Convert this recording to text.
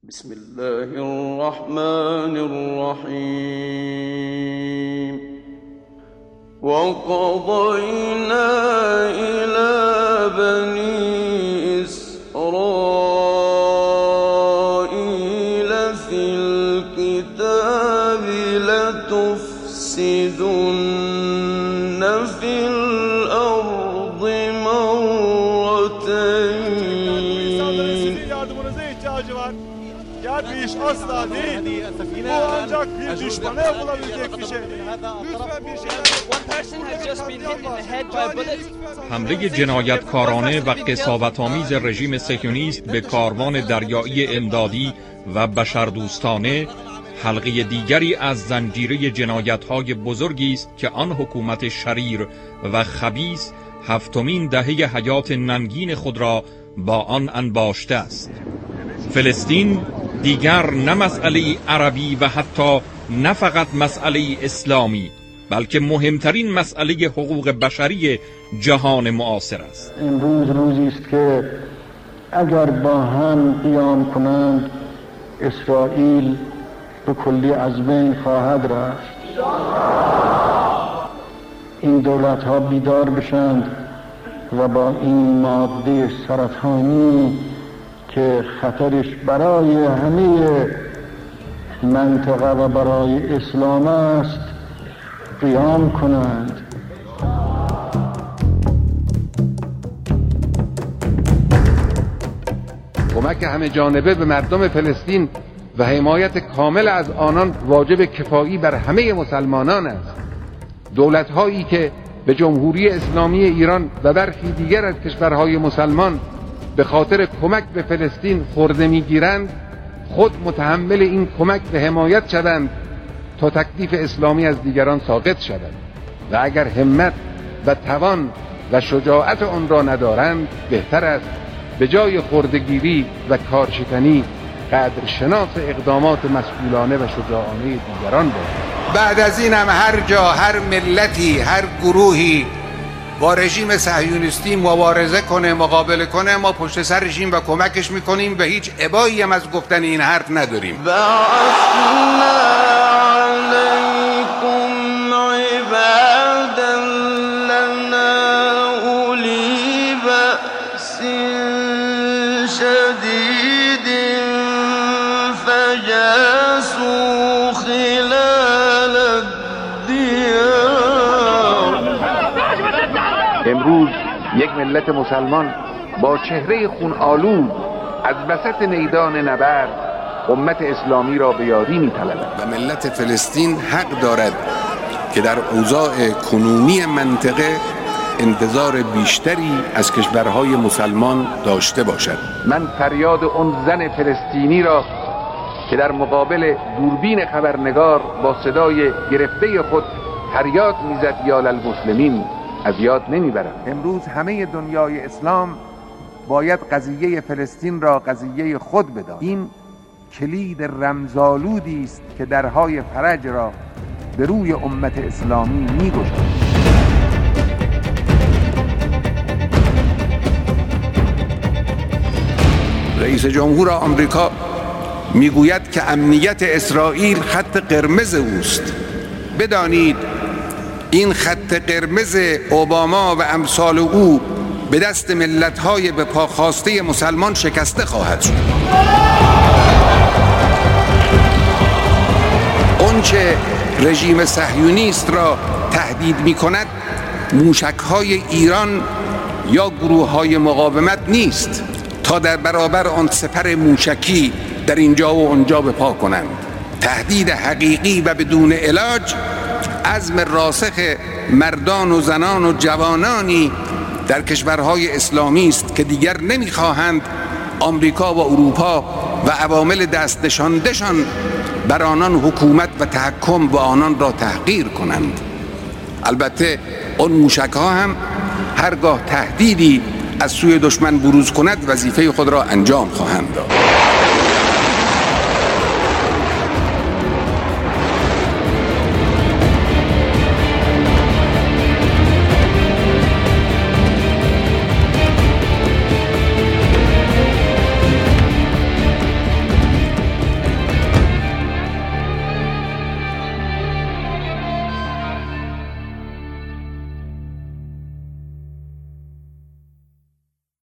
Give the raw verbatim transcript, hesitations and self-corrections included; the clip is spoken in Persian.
بسم الله الرحمن الرحیم وقضینا الی بنی اسرائیل فی الكتاب لتفسدن فی الارض مرتین. Ya bir iş asla değil. Bu ancak bir düşmana yapılabilecek bir şey. Lütfen bir şeyler. حمله جنایتکارانه و قساوت‌آمیز رژیم صهیونیست به کاروان دریایی امدادی و بشردوستانه حلقه دیگری از زنجیره جنایت‌های بزرگی است که آن حکومت شریر و خبیث هفتمین دهه حیات ننگین خود را با آن انباشته است. فلسطین دیگر نه مسئله عربی و حتی نه فقط مسئله اسلامی، بلکه مهمترین مسئله حقوق بشری جهان معاصر است. امروز روزی است که اگر با هم قیام کنند اسرائیل به کلی از بین خواهد رفت. این دولت ها بیدار بشند و با این ماده سرطانی که خطرش برای همه منطقه و برای اسلام است قیام کنند. کمک همه جانبه به مردم فلسطین و حمایت کامل از آنان واجب کفایی بر همه مسلمانان است. دولت‌هایی که به جمهوری اسلامی ایران و برخی دیگر از کشورهای مسلمان به خاطر کمک به فلسطین خورده میگیرند خود متحمل این کمک به حمایت شوند تا تکلیف اسلامی از دیگران ساقط شود و اگر همت و توان و شجاعت آن را ندارند بهتر است به جای خردگیری و کارشکنی قدرشناس اقدامات مسئولانه و شجاعانه دیگران باشند. بعد از این هم هر جا هر ملتی هر گروهی با رژیم صهیونیستی مبارزه کنه مقابله کنه ما پشت سر رژیم و کمکش میکنیم و هیچ ابایی هم از گفتن این حرف نداریم. بعثنا علیکم عبادا لنا اولی بأس شدید فجاسوا خلال الدیار. امروز یک ملت مسلمان با چهره خون آلود از وسط میدان نبرد امت اسلامی را به یاری می‌طلبد و ملت فلسطین حق دارد که در اوضاع کنونی منطقه انتظار بیشتری از کشورهای مسلمان داشته باشد. من فریاد اون زن فلسطینی را که در مقابل دوربین خبرنگار با صدای گرفته خود فریاد میزد یا للمسلمین از یاد نمیبرم. امروز همه دنیای اسلام باید قضیه فلسطین را قضیه خود بداند. این کلید رمزآلودی است که درهای فرج را به روی امت اسلامی میگشاید. رئیس جمهور آمریکا میگوید که امنیت اسرائیل خط قرمز اوست. بدانید این خط قرمز اوباما و امثال او به دست ملت‌های به پا خواسته مسلمان شکسته خواهد شد. اونچه رژیم صهیونیست را تهدید می‌کند موشک‌های ایران یا گروه‌های مقاومت نیست تا در برابر آن سپر موشکی در اینجا و اونجا به پا کنند. تهدید حقیقی و بدون علاج عزم راسخ مردان و زنان و جوانانی در کشورهای اسلامی است که دیگر نمیخواهند آمریکا و اروپا و عوامل دست نشانده‌شان بر آنان حکومت و تحکم و آنان را تحقیر کنند. البته آن موشک‌ها هم هرگاه تهدیدی از سوی دشمن بروز کند وظیفه خود را انجام خواهند داد.